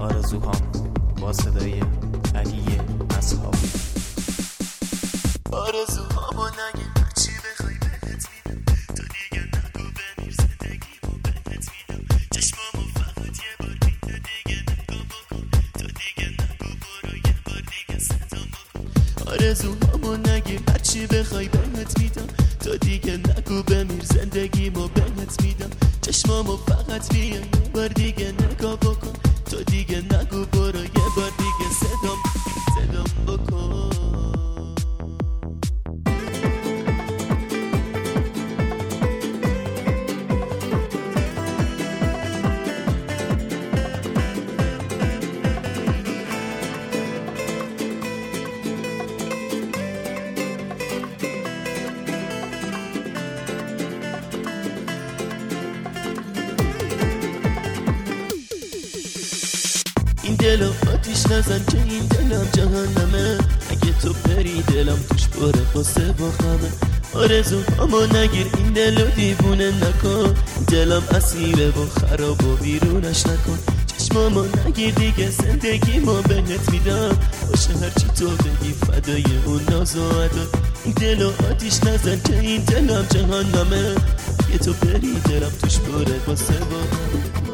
آرزوهام با صدای علی اصحابی. آرزوهامو نگه هرچی بخوای بهت میدم، تو دیگه نگو بمیر زندگیمو بهت میدم، چشمامو فقط یه بار میده دیگه نگو بکن، تو دیگه نگو برو یه بار دیگه صدام بکن. آرزوهامو نگه هرچی بخوای بهت میدم، تو دیگه نگو بمیر زندگیمو بهت میدم، چشمامو فقط بیا یه بار دیگه نگاه بکن، تو دیگه نگو برو یه بار دیگه صدام بکن. این دلو آتیش نزن که این دلم جهنمه، اگه تو بری دلم توش بره قصه با خمه. آرزوهامو نگیر این دلو دیوونه نکن، دلم اسیره و خراب و بیرونش نکن، چشمامو نگیر دیگه زندگیمو بهت میدم، باشه هرچی تو بگی فدای اون ناز و ادا. این دلو آتیش نزن که این دلم جهنمه، اگه تو بری دلم توش بره قصه با خمه.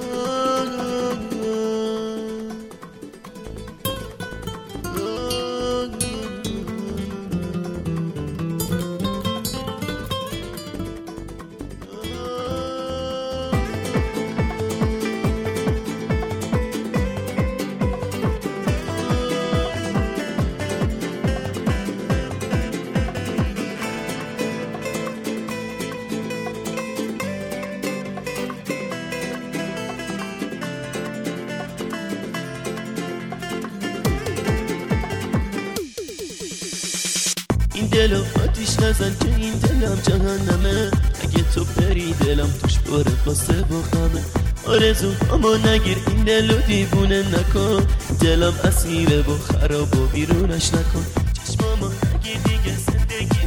این دلو آتیش نزن که این دلم جهنمه، اگه تو بری دلم توش بره قصه با خمه. آرزوهامو نگیر این دلو دیوونه نکن، دلم اسیره و خراب و بیرونش نکن، چشمامو نگیر دیگه زندگی